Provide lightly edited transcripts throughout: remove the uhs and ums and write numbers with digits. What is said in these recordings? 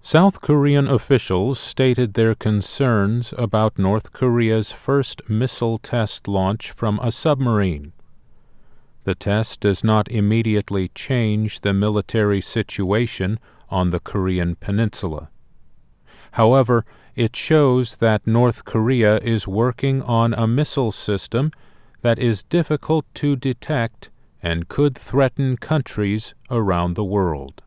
South Korean officials stated their concerns about North Korea's first missile test launch from a submarine. The test does not immediately change the military situation on the Korean peninsula. However, it shows that North Korea is working on a missile system that is difficult to detect and could threaten countries around the world.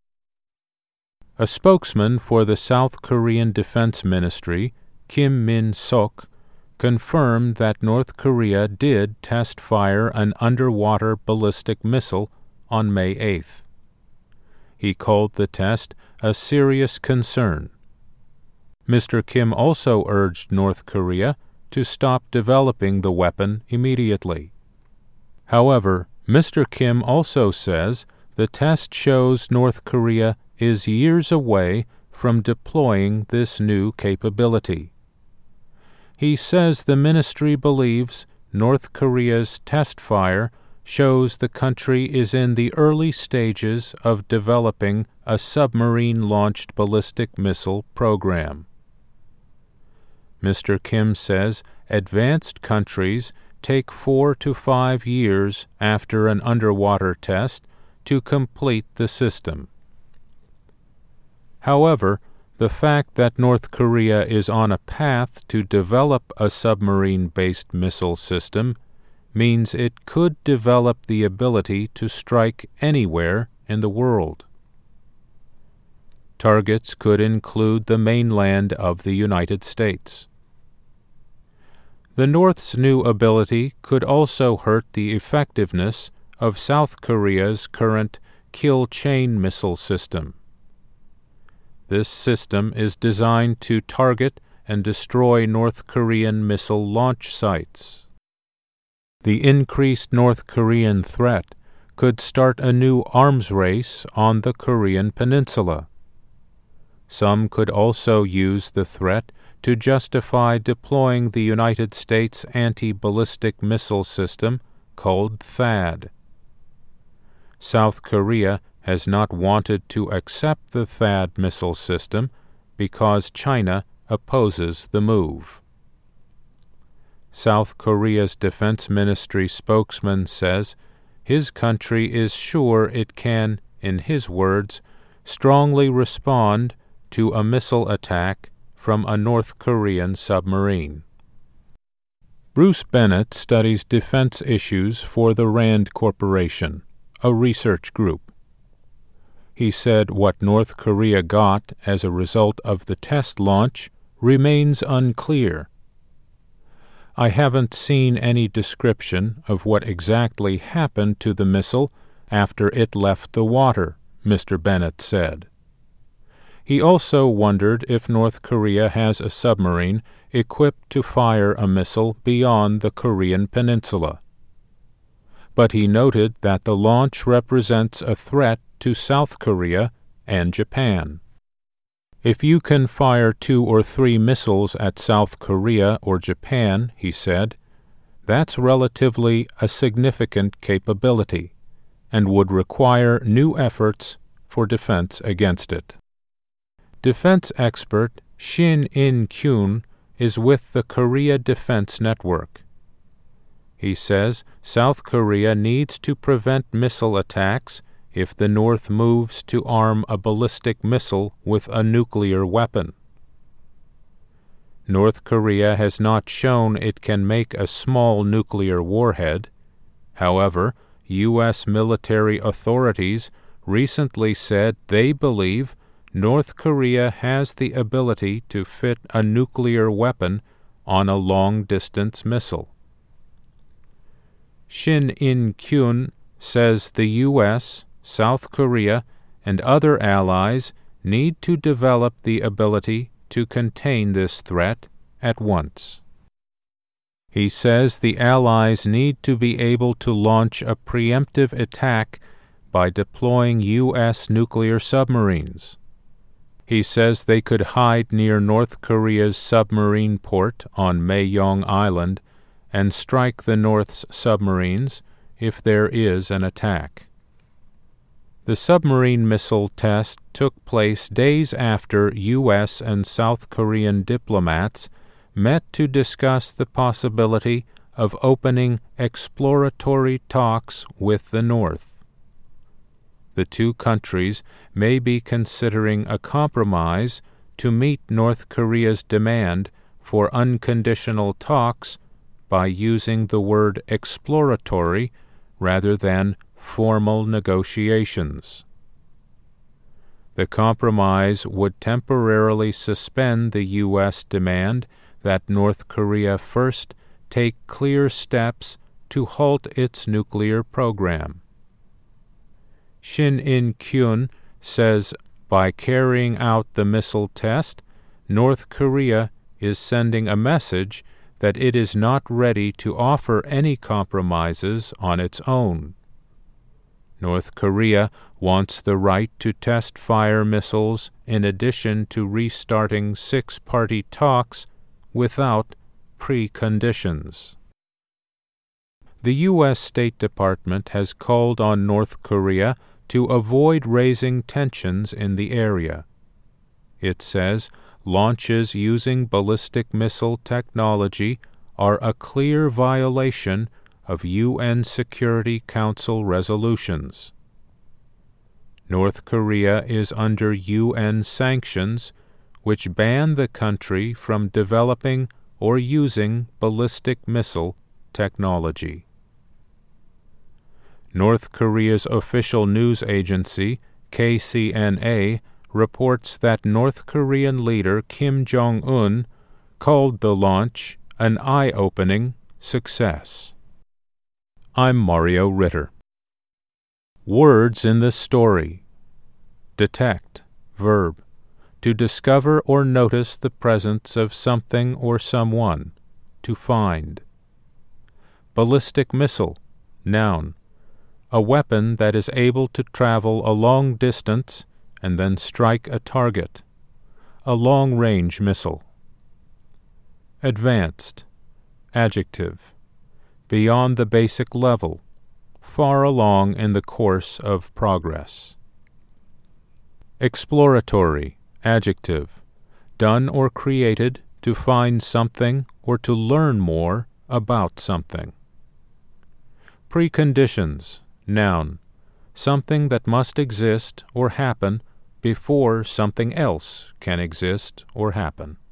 A spokesman for the South Korean Defense Ministry, Kim Min-sok, confirmed that North Korea did test fire an underwater ballistic missile on May 8th. He called the test a serious concern. Mr. Kim also urged North Korea to stop developing the weapon immediately. However, Mr. Kim also says the test shows North Korea is years away from deploying this new capability. He says the ministry believes North Korea's test fire shows the country is in the early stages of developing a submarine-launched ballistic missile program. Mr. Kim says advanced countries take 4 to 5 years after an underwater test to complete the system. However, the fact that North Korea is on a path to develop a submarine-based missile system means it could develop the ability to strike anywhere in the world. Targets could include the mainland of the United States. The North's new ability could also hurt the effectiveness of South Korea's current kill chain missile system. This system is designed to target and destroy North Korean missile launch sites. The increased North Korean threat could start a new arms race on the Korean peninsula. Some could also use the threat to justify deploying the United States anti-ballistic missile system called THAAD. South Korea has not wanted to accept the THAAD missile system because China opposes the move. South Korea's Defense Ministry spokesman says his country is sure it can, in his words, strongly respond to a missile attack from a North Korean submarine. Bruce Bennett studies defense issues for the RAND Corporation, a research group. He said what North Korea got as a result of the test launch remains unclear. I haven't seen any description of what exactly happened to the missile after it left the water, Mr. Bennett said. He also wondered if North Korea has a submarine equipped to fire a missile beyond the Korean peninsula. But he noted that the launch represents a threat to South Korea and Japan. If you can fire 2 or 3 missiles at South Korea or Japan, he said, that's relatively a significant capability and would require new efforts for defense against it. Defense expert Shin In-kyun is with the Korea Defense Network. He says South Korea needs to prevent missile attacks if the North moves to arm a ballistic missile with a nuclear weapon. North Korea has not shown it can make a small nuclear warhead. However, U.S. military authorities recently said they believe North Korea has the ability to fit a nuclear weapon on a long-distance missile. Shin In-kyun says the U.S., South Korea, and other allies need to develop the ability to contain this threat at once. He says the allies need to be able to launch a preemptive attack by deploying U.S. nuclear submarines. He says they could hide near North Korea's submarine port on Maeyong Island and strike the North's submarines if there is an attack. The submarine missile test took place days after U.S. and South Korean diplomats met to discuss the possibility of opening exploratory talks with the North. The two countries may be considering a compromise to meet North Korea's demand for unconditional talks by using the word exploratory rather than formal negotiations. The compromise would temporarily suspend the U.S. demand that North Korea first take clear steps to halt its nuclear program. Shin In-kyun says by carrying out the missile test, North Korea is sending a message that it is not ready to offer any compromises on its own. North Korea wants the right to test fire missiles in addition to restarting six-party talks without preconditions. The U.S. State Department has called on North Korea to avoid raising tensions in the area. It says launches using ballistic missile technology are a clear violation of UN Security Council resolutions. North Korea is under UN sanctions which ban the country from developing or using ballistic missile technology. North Korea's official news agency, KCNA, reports that North Korean leader Kim Jong-un called the launch an eye-opening success. I'm Mario Ritter. Words in the story. Detect, verb, to discover or notice the presence of something or someone, to find. Ballistic missile, noun, a weapon that is able to travel a long distance and then strike a target, a long-range missile. Advanced, adjective, beyond the basic level, far along in the course of progress. Exploratory, adjective, done or created to find something or to learn more about something. Preconditions, noun, something that must exist or happen before something else can exist or happen.